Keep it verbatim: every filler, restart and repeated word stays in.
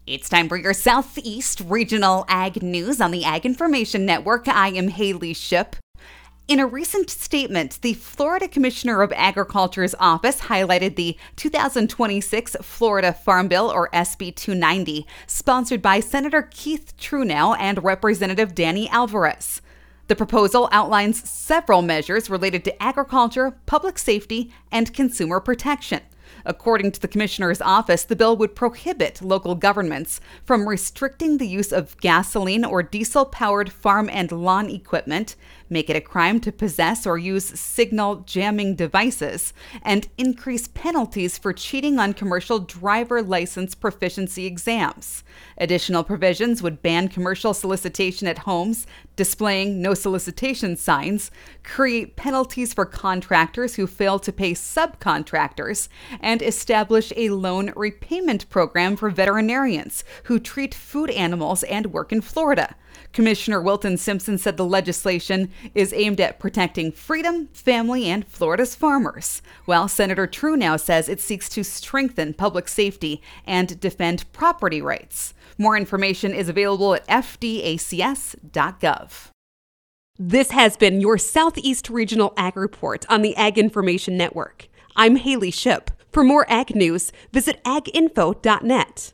It's time for your Southeast Regional Ag News on the Ag Information Network. I am Haley Ship. In a recent statement, the Florida Commissioner of Agriculture's office highlighted the two thousand twenty-six Florida Farm Bill, or S B two ninety, sponsored by Senator Keith Truenow and Representative Danny Alvarez. The proposal outlines several measures related to agriculture, public safety, and consumer protection. According to the commissioner's office, the bill would prohibit local governments from restricting the use of gasoline or diesel-powered farm and lawn equipment, make it a crime to possess or use signal jamming devices, and increase penalties for cheating on commercial driver license proficiency exams. Additional provisions would ban commercial solicitation at homes, displaying no solicitation signs, create penalties for contractors who fail to pay subcontractors, and establish a loan repayment program for veterinarians who treat food animals and work in Florida. Commissioner Wilton Simpson said the legislation is aimed at protecting freedom, family, and Florida's farmers, while Senator Truenow says it seeks to strengthen public safety and defend property rights. More information is available at f d a c s dot gov. This has been your Southeast Regional Ag Report on the Ag Information Network. I'm Haley Ship. For more ag news, visit ag info dot net.